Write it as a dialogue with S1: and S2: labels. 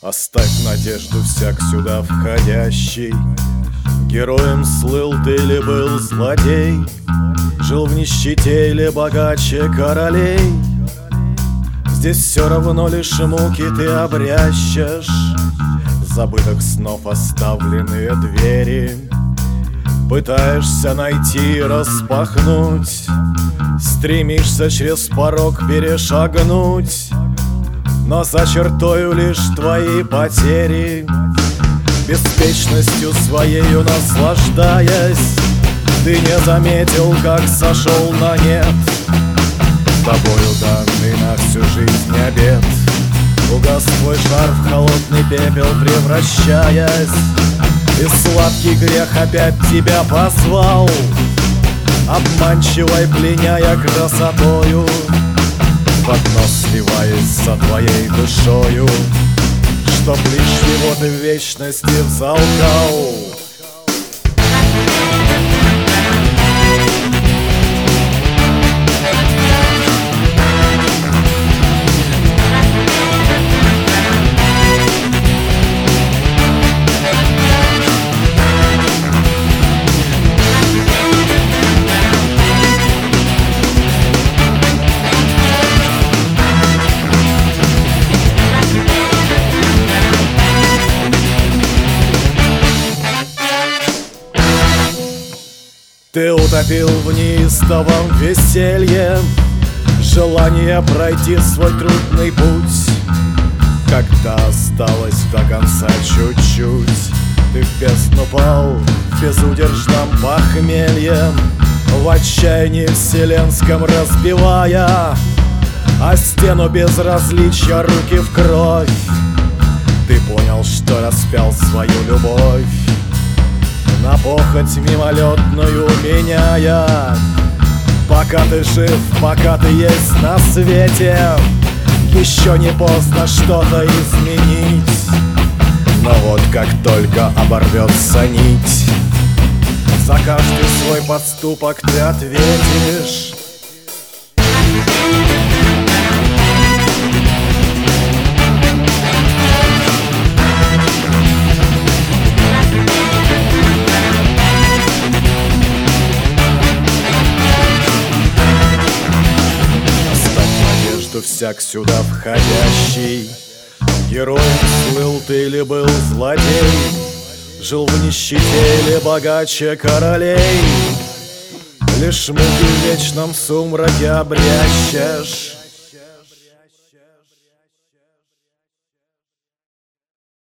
S1: Оставь надежду всяк сюда входящий. Героем слыл ты или был злодей, жил в нищете или богаче королей. Здесь все равно лишь муки ты обрящешь, забытых снов оставленные двери пытаешься найти, распахнуть, стремишься через порог перешагнуть, но за чертою лишь твои потери. Беспечностью своею наслаждаясь, ты не заметил, как сошел на нет тобою данный на всю жизнь обет. Угас твой жар в холодный пепел превращаясь, и сладкий грех опять тебя позвал, обманчивой пленяя красотою, в одно сливаясь со твоей душою, чтоб лишь его ты в вечности взалкал. Ты утопил в неистовом веселье желание пройти свой трудный путь. Когда осталось до конца чуть-чуть, ты в бездну пал в безудержном похмелье, в отчаянии вселенском разбивая о стену безразличия руки в кровь. Ты понял, что распял свою любовь на похоть мимолетную меняя. Пока ты жив, пока ты есть на свете, еще не поздно что-то изменить. Но вот как только оборвется нить, за каждый свой подступок ты ответишь. Всяк сюда входящий, героем слыл ты или был злодей, жил в нищете или богаче королей, лишь муки в вечном сумраке обрящешь,